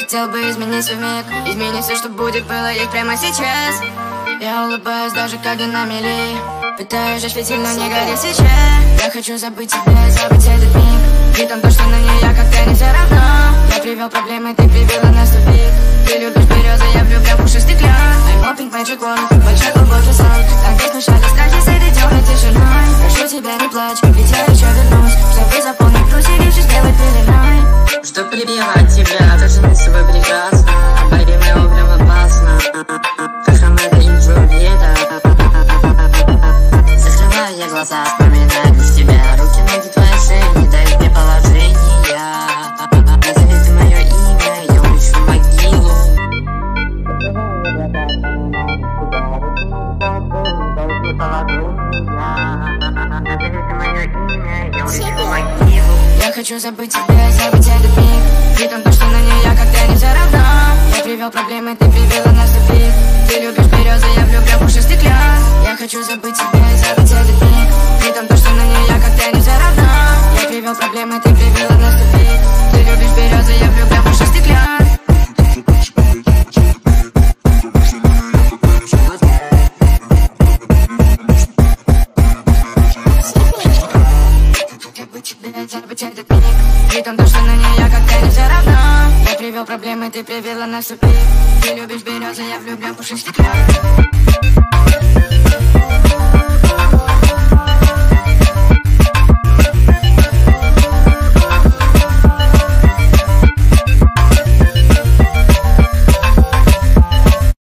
хотел бы изменить свой мир, изменить все, что будет, было есть прямо сейчас. Я улыбаюсь даже когда на мели, пытаюсь жить светить, но не горит сейчас. Я хочу забыть тебя и забыть этот миг, ведь там то, что на ней я как-то не все равно. Я привел проблемы, ты привела нас в тупик. Ты любишь березы, я влюблен в пушистый клен. I'm hoping magic one, большой глубокий сон. Там весь мешали страхи с этой темной тишиной. Прошу тебя, не плачь, ведь я еще вернусь, чтобы заполнить грудь, явившись белой пеленой. Что прибивать тебя, даже мы с собой прекрасно. Борьбе мы прям опасно, как нам это интровита. Закрываю я глаза, вспоминаю без тебя. Руки, ноги, твои шеи не дают мне положения. Назови ты мое имя, я улечу в могилу. Я хочу забыть тебя и забыть этот миг, ведь там то, что на ней я как-то не все равно. Я привел проблемы, ты привела нас в тупик. Ты любишь березы, я влюблен в пушистый клен. Я хочу забыть тебя и забыть этот миг, ведь там то, что на ней я как-то не все равно. Я привел проблемы, ты привела нас в тупик. Ты любишь березы, я влюблен в пушистый клен. Забыть этот миг, ведь там то, что на ней я как-то не все равно. Я привел проблемы, ты привела нас в тупик. Ты любишь березы, я влюблен в пушистый клен.